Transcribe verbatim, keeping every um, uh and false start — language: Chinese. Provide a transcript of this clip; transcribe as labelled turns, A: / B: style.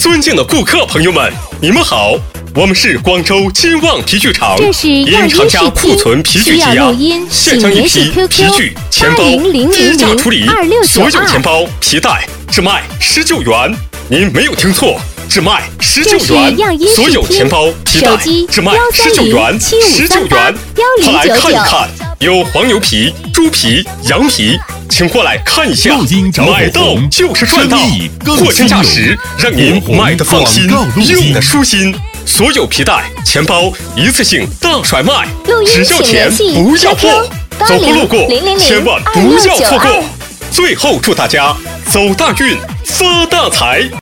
A: 尊敬的顾客朋友们，你们好，我们是广州金旺皮具厂，
B: 这是
A: 因厂家库存皮具积压，现将一批皮具、钱包低价处理，所有钱包、皮带只卖十九元。您没有听错，只卖十九元。所有钱包、皮带只卖十九元，十九元。快来看一看，有黄牛皮、猪皮、羊皮。请过来看一下，买到就是赚到，货真价实，让您买的放心，用的舒心。所有皮带、钱包一次性大甩卖，只要钱不要货，走过路过千万不要错过。最后祝大家走大运，发大财。